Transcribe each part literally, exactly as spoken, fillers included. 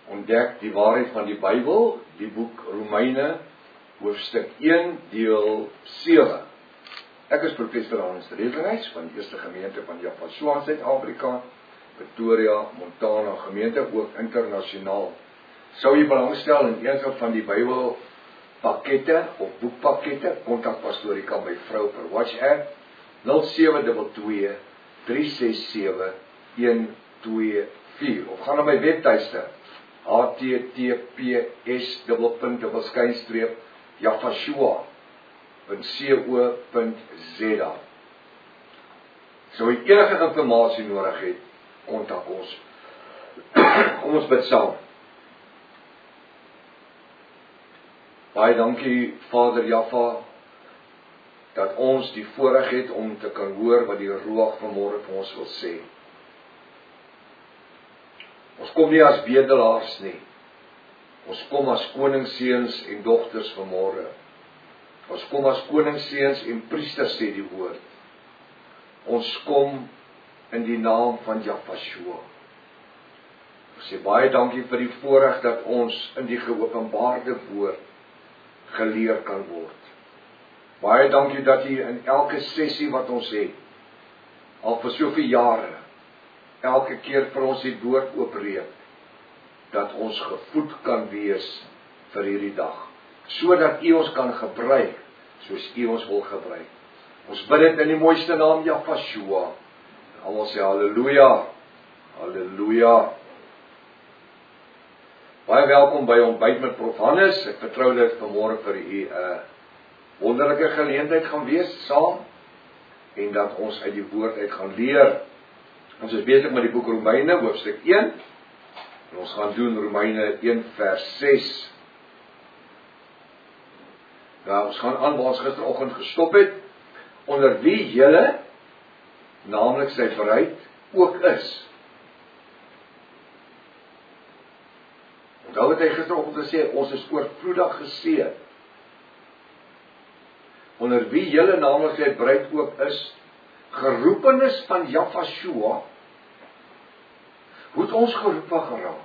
ontdek die waarheid van die Bybel, die boek Romeine, hoofstuk een, deel sewe. Ek is professor Hans Revenhuis van die Eerste Gemeente van Japasua in Suid-Afrika, Pretoria, Montana gemeente, ook internasionaal. Sou jy belangstel in een van die Bybel pakkette of boekpakkette, kontak Pastoor Rika my vrou per WhatsApp nul sewe twee twee drie ses sewe een twee vier of gaan na my webtuiste h t t p s punt dubbel skynstreep japasua punt co punt z a. So jy enige informasie nodig het, kontak ons. Kom ons bid saam. Baie dankie Vader Jaffa, dat ons die voorreg het om te kan hoor wat die Ruach vanmôre vir ons wil sê. Ons kom nie as bedelaars nie. Ons kom as koningsseuns en dogters vanmôre. Ons kom as koningsseuns en priesters, sê die woord. Ons kom in die naam van Japasua. Ons sê baie dankie vir die voorreg dat ons in die geopenbaarde woord geleer kan word. Baie dankie dat U in elke sessie wat ons het, al vir soveel jare, elke keer vir ons die woord oopbreek, dat ons gevoed kan wees vir hierdie dag, sodat U ons kan gebruik, soos U ons wil gebruik. Ons bid dit in die mooiste naam Japasua. Almal sê halleluja, halleluja. Baie welkom by Ontbyt met Prof Hannes. Ek vertrou dit vanmôre vir U 'n uh, wonderlike geleentheid gaan wees saam, en dat ons uit die woord uit gaan leer. Ons is besig met die boek Romeine, hoofstuk een, en ons gaan doen Romeine een vers ses. Nou, ons gaan aan waar ons gisteroggend gestop het, onder wie julle, naamlik sy bruid, ook is. Onthou wat hy gisteroggend gesê, ons is oorvloedig geseën. Onder wie julle naamlik sy bruid ook is, geroepenis van Japasua. Hoe het ons geroepe geraak?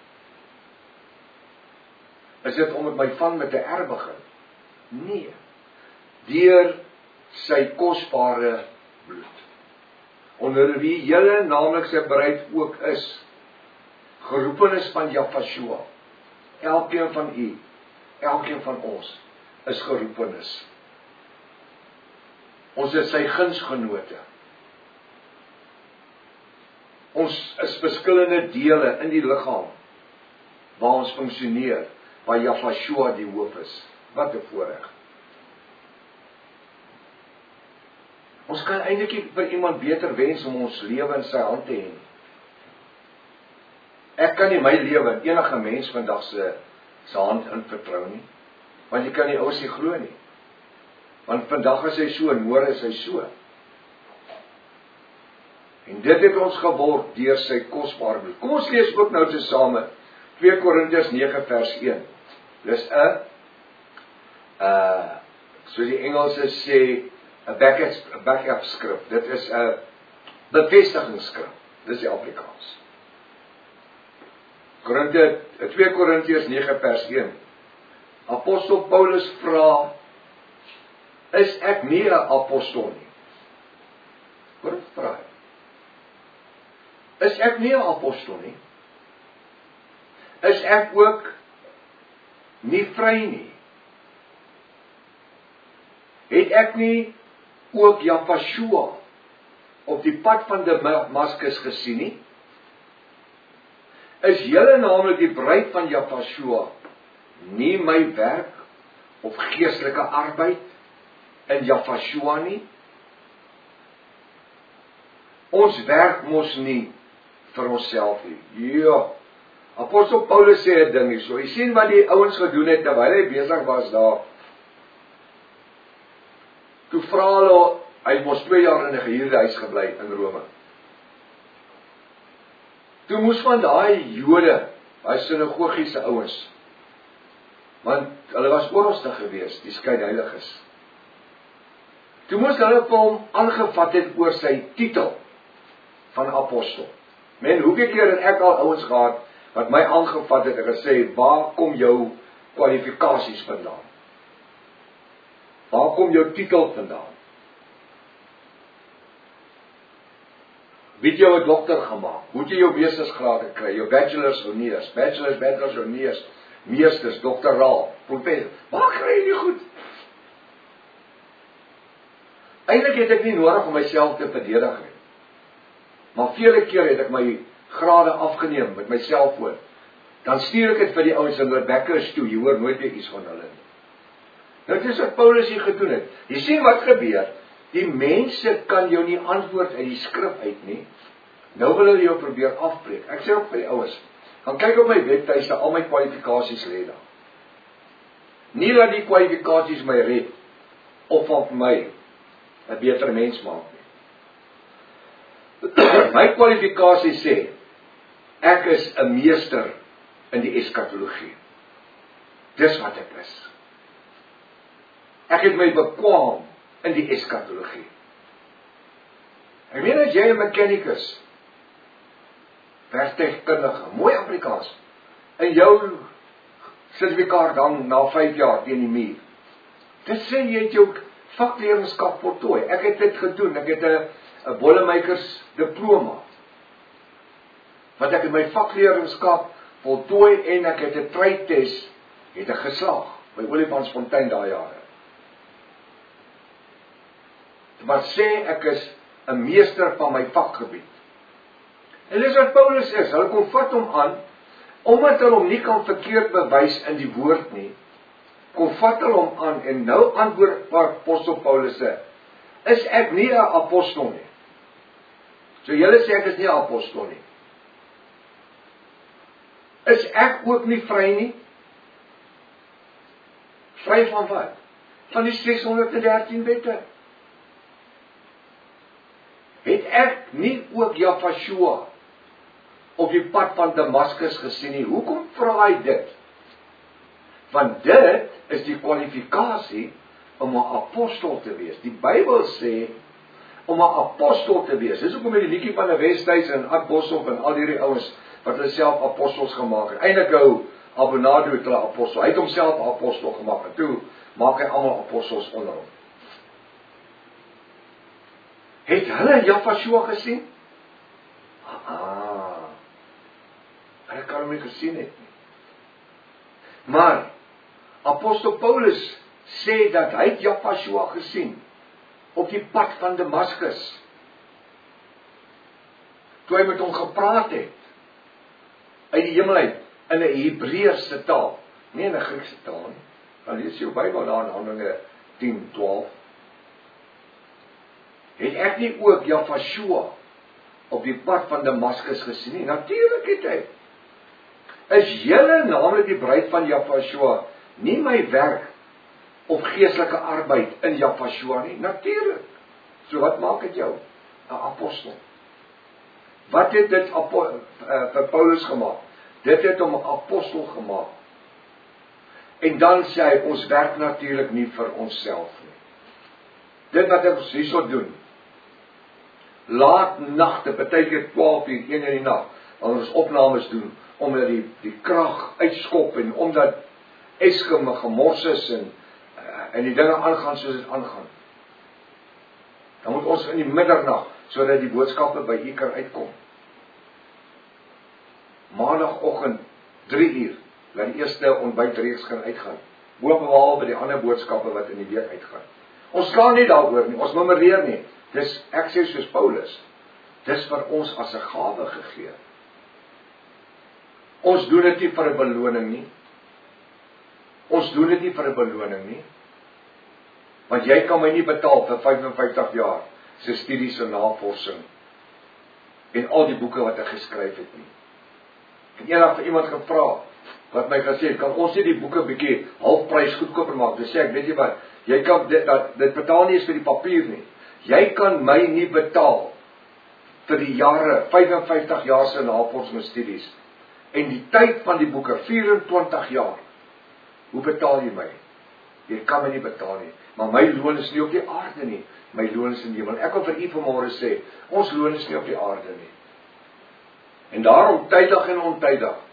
Is dit om met my van met 'n R begin? Nee. Deur sy kosbare bloed. Onder wie julle naamlik sy bruid ook is, geroepenis van Japasua. Elkeen van u, elkeen van ons, is geroepenis. Ons is sy gunsgenote. Ons is verskillende dele in die liggaam, waar ons funksioneer, waar Japasua die hoof is. Wat 'n voorreg. Ons kan eintlik nie vir iemand beter wens om ons lewe in sy hand te hê. Ek kan nie my lewe in enige mens vandag se se hand in vertrou nie, want jy kan nie ouers nie glo nie. Want vandag is hy so en môre is hy so. En dit het ons geword deur sy kosbare bloed. Kom ons lees ook nou tesame twee Korintiërs nege vers een. Dis 'n uh soos die Engelse sê 'n backup backup skrif. Dit is 'n bevestigingsskrif. Dis die Afrikaans. Korinte twee Korintiërs nege vers een. Apostel Paulus vra, is ek nie 'n apostel nie? Hoor wat vra hy? Is ek nie 'n apostel nie? Is ek ook nie vry nie? Het ek nie ook Japasua op die pad van Damaskus gesien nie? Is julle naamlik die bruid van Japasua nie my werk of geestelike arbeid in Japasua nie? Ons werk mos nie vir onsself nie. Ja, Apostel Paulus sê 'n ding hier so. Jy sien wat die ouens gedoen het terwyl hy besig was daar. Toe vra hulle, hy het mos twee jaar in 'n gehuurde huis gebly in Rome. Toe moes van daai Jode, daai sinagogiese ouens, want hulle was oralste gewees, die skynheiliges. Toe moes hulle vir hom aangevat het oor sy titel van apostel. Men, hoeveel keer het ek al ouens gehad, wat my aangevat het en gesê, waar kom jou kwalifikasies vandaan? Waar kom jou titel vandaan? Wie het jou 'n dokter gemaak? Hoe het jy jou meestersgraad gekry? Jou bachelors of nie eens? Bachelors, bachelors of nie eens? Meesters, doktoraal, professor. Waar kry jy die goed? Eintlik het ek nie nodig om myself te verdedig nie. Maar vele kere het ek my grade afgeneem met my selfoon. Dan stuur ek dit vir die ouens in Rebekka's toe. Jy hoor nooit weer iets van hulle nie. Nou dit is wat Paulus hier gedoen het. Jy sien wat gebeur? Die mense kan jou nie antwoord uit die skrif uit nie. Nou wil hulle jou probeer afbreek. Ek sê ook vir die ouens, gaan kyk op my webtuiste, al my kwalifikasies lê daar. Nie dat die kwalifikasies my red of van my 'n beter mens maak nie. My kwalifikasie sê, ek is 'n meester in die eskatologie. Dis wat ek is. Ek het my bekwaam in die eskatologie. Ek meen as jy 'n mechanikus, werktuigkundige, mooi Afrikaans, en jou sertifikaat dan na vyf jaar teen die muur. Dit sê jy het jou vakleerlingskap voltooi. Ek het dit gedoen. Ek het 'n 'n bollemakers diploma. Want ek het my vakleerlingskap voltooi en ek het 'n trytest het ek geslaag by Olifantsfontein daai jare. Wat sê ek is 'n meester van my vakgebied. En dis wat Paulus is. Hulle kom vat hom aan omdat hulle hom nie kan verkeerd bewys in die woord nie. Kom vat hulle hom aan en nou antwoord waar apostel Paulus sê, is ek nie 'n apostel nie. So julle sê ek is nie 'n apostel nie. Is ek ook nie vry nie? Vry van wat? Van die ses honderd en dertien wette. Het ek nie ook Jafashua op die pad van Damaskus gesien nie? Hoekom vra hy dit? Want dit is die kwalifikasie om 'n apostel te wees. Die Bybel sê om 'n apostel te wees. Dis hoekom met die liedjie van die Wesduis en Ad Boshoff en al hierdie ouens wat hulle self apostels gemaak het. Eintlik hou Abonado het hulle apostel. Hy het homself 'n apostel gemaak en toe maak hy almal apostels onder hom. Het hulle Jafashua gesien? Ah. Hulle kan hom nie gesien het nie. Maar apostel Paulus sê dat hy het Jafashua gesien op die pad van Damaskus. Toe hy met hom gepraat het uit die hemel uit in 'n Hebreëse taal, nie in 'n Griekse taal nie. Dan lees jy jou Bybel daar in Handelinge tien twaalf. Het ek nie ook Jafashua op die pad van Damaskus gesien nie? Natuurlik het hy. Is julle naamlik die bruid van Jafashua nie my werk of geestelike arbeid in Jafashua nie? Natuurlik. So wat maak dit jou 'n apostel? Wat het dit apo- uh, vir Paulus gemaak? Dit het hom 'n apostel gemaak. En dan sê hy, ons werk natuurlik nie vir onsself nie. Dit wat ons hierso doen, laat nagte, partykeer twaalf uur, een in die nag, wanneer ons opnames doen, omdat die, die krag uitskop en omdat Eskom gemors is en, en die dinge aangaan soos dit aangaan. Dan moet ons in die middernag, sodat die boodskappe by u kan uitkom. Maandagoggend, drie uur, laat die eerste ontbytreeks gaan uitgaan. Bovenal by die ander boodskappe wat in die week uitgaan. Ons slaan nie daaroor nie, ons nummereer nie. Dis, ek sê soos Paulus, dis vir ons as 'n gawe gegee. Ons doen dit nie vir 'n beloning nie. Ons doen dit nie vir 'n beloning nie. Want jy kan my nie betaal vir vyf en vyftig jaar se studies en navorsing en al die boeke wat ek geskryf het nie. En eendag vir iemand gevra wat my gesê het, kan ons nie die boeke bietjie halfprys goedkoper maak? Dis sê ek, weet jy wat, jy kan dit dat dit betaal nie eens vir die papier nie. Jy kan my nie betaal vir die jare, vyf en vyftig jaar se navorsingsstudies en die tyd van die boeke, vyf en twintig jaar. Hoe betaal jy my? Jy kan my nie betaal nie. Maar my loon is nie op die aarde nie. My loon is in die hemel. Ek wil vir u vanmôre sê, ons loon is nie op die aarde nie. En daarom tydig en ontydig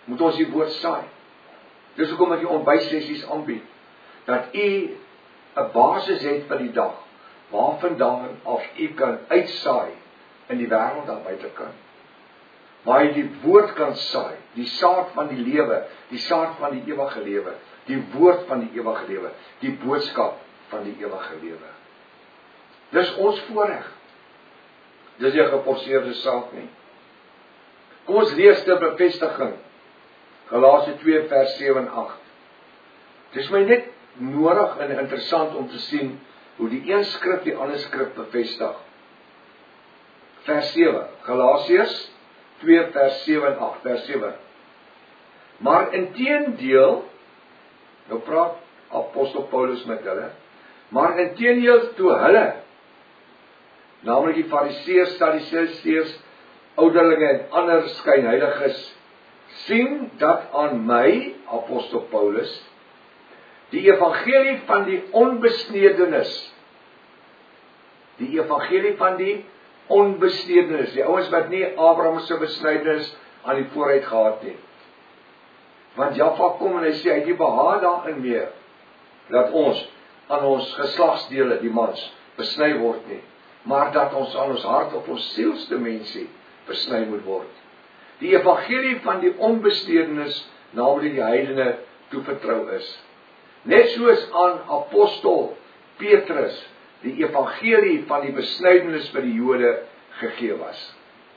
moet ons die woord saai. Dis hoekom ek die ontbytsessies aanbied, dat u 'n basis het vir die dag, waarvandaan af u kan uitsaai in die wêreld daar buitekant. Waar jy die woord kan saai, die saad van die lewe, die saad van die ewige lewe, die woord van die ewige lewe, die boodskap van die ewige lewe. Dis ons voorreg. Dis nie 'n geforseerde saak nie. Kom ons lees ter bevestiging Galasië twee vers sewe en agt. Dit is my net nodig en interessant om te sien hoe die een skrif die ander skrif bevestig. Vers sewe, Galasiërs twee vers sewe en agt, vers sewe. Maar inteendeel, nou praat apostel Paulus met hulle, maar inteendeel toe hulle, naamlik die Fariseërs, Sadduseërs, ouderlinge en ander skynheiliges, sien dat aan my, apostel Paulus, die evangelie van die onbesnedenis, die evangelie van die onbesnedenis, die ouens wat nie Abraham se besnydenis aan die vooruit gehad nie. Want Jaffa kom en hy sê, hy het nie behaag daarin meer, dat ons aan ons geslagsdele, die mans, besny word nie, maar dat ons aan ons hart of ons sielsdimensie besny moet word. Die evangelie van die onbesnedenis, naamlik die heidene, toevertrou is. Net soos aan apostel Petrus die evangelie van die besnydenis vir die Jode gegee was.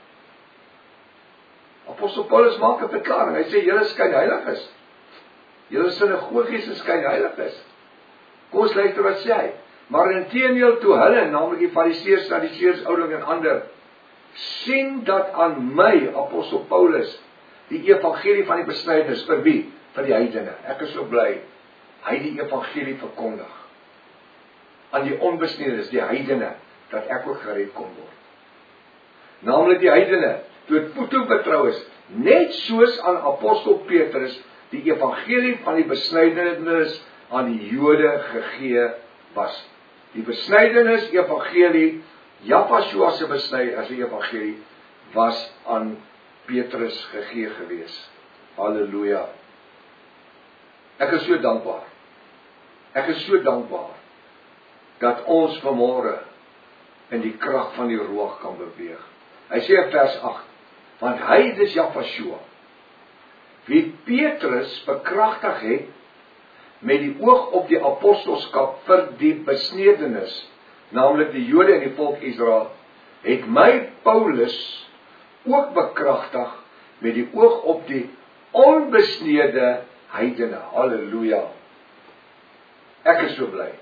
Apostel Paulus maak 'n verklaring, hy sê, julle is skynheiliges. Julle sinagogies is skynheiliges. Kom ons luister wat sê hy. Maar inteendeel toe hulle, naamlik die Fariseërs, Sadduseërs, ouderlinge en ander, sien dat aan my, apostel Paulus, die evangelie van die besnydenis, vir wie? Vir die heidene. Ek is so bly, hy die evangelie verkondig. Aan die onbesnedenis, die heidene, dat ek ook gered kon word. Naamlik die heidene, toe het toe betrou is, net soos aan apostel Petrus, die evangelie van die besnydenis aan die Jode gegee was. Die besnydenis evangelie, Jaffa se besny as die evangelie, was aan Petrus gegee gewees. Halleluja. Ek is so dankbaar. Ek is so dankbaar dat ons vanmôre in die krag van die Ruach kan beweeg. Hy sê in vers agt, want hy, dis Jaffa, wie Petrus bekragtig het met die oog op die apostelskap vir die besnedenis, naamlik die Jode en die volk Israel, het my Paulus ook bekragtig met die oog op die onbesnede heidene. Halleluja. Ek is so bly.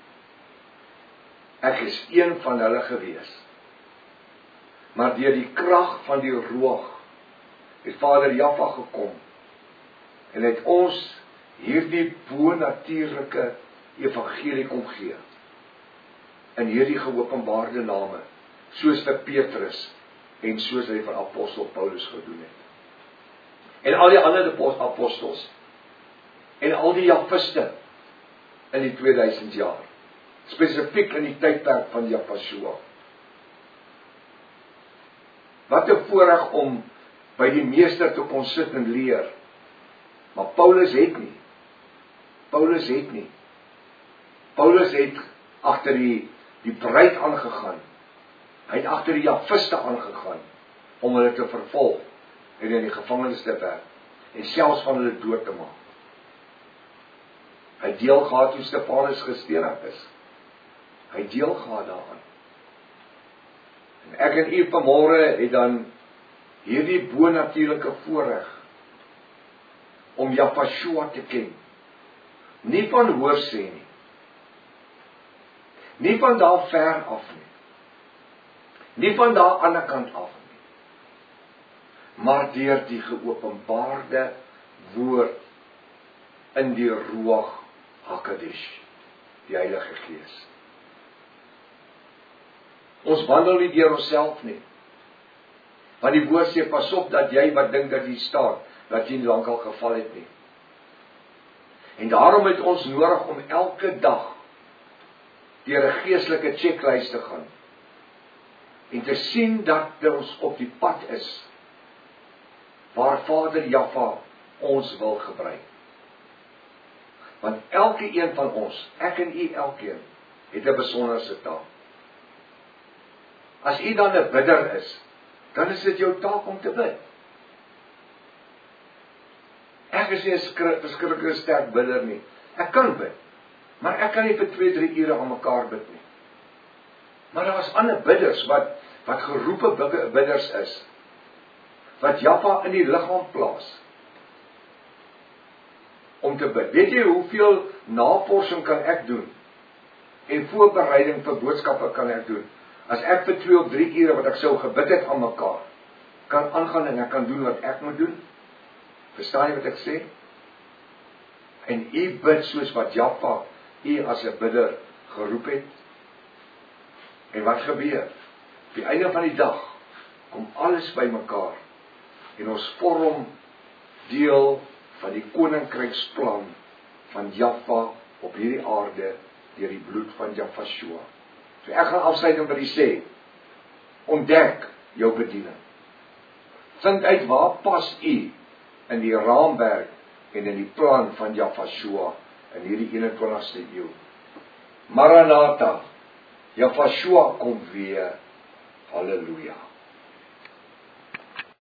Ek is een van hulle gewees. Maar deur die krag van die Ruach het Vader Jaffa gekom en het ons hierdie bo-natuurlike evangelie kom gee. In hierdie geopenbaarde name, soos vir Petrus en soos hy vir apostel Paulus gedoen het. En al die ander apostels en al die Jaffiste in die tweeduisend jaar, spesifiek in die tydperk van Jaffa. Wat 'n voorreg om by die meester te kon sit en leer. Maar Paulus het nie. Paulus het nie. Paulus het agter die die bruid aangegaan. Hy het agter die Jaffiste aangegaan om hulle te vervolg en in die gevangenis te werk en selfs van hulle dood te maak. Hy deel gehad hoe Stefanus gestenig is. Hy deel gehad daaraan. En ek en u vanmôre het dan hierdie bo-natuurlike voorreg om Jaffa te ken. Nie van hoor sê nie. Nie van daar ver af nie. Nie van daar aan die ander kant af nie. Maar deur die geopenbaarde woord in die Ruach HaKodesh, die Heilige Gees. Ons wandel nie deur onsself nie. Want die woord sê, pas op dat jy wat dink dat jy staan, dat jy nie lankal geval het nie. En daarom het ons nodig om elke dag deur 'n geestelike checklys te gaan. En te sien dat ons op die pad is waar Vader Jaffa ons wil gebruik. Want elke een van ons, ek en u elkeen, het 'n besonderse taak. As u dan 'n bidder is, dan is dit jou taak om te bid. Ek is nie 'n verskriklike sterk bidder nie. Ek kan bid, maar ek kan nie vir twee, drie ure aan mekaar bid nie. Maar daar is ander bidders wat wat geroepe bidders is, wat Jaffa in die liggaam plaas om te bid. Weet jy hoeveel navorsing kan ek doen en voorbereiding vir boodskappe kan ek doen as ek vir twee of drie ure wat ek sou gebid het aan mekaar kan aangaan en ek kan doen wat ek moet doen? Verstaan jy wat ek sê? En u bid soos wat Jaffa u as 'n bidder geroep het. En wat gebeur? Op die einde van die dag kom alles by mekaar en ons vorm deel van die koninkryksplan van Jaffa op hierdie aarde deur die bloed van Jafashua. So ek gaan afsluit en vir u sê, ontdek jou bediening. Vind uit waar pas u in die raamwerk en in die plan van Jafashua in hierdie eenentwintigste eeu. Maranatha, Jafashua kom weer. Halleluja.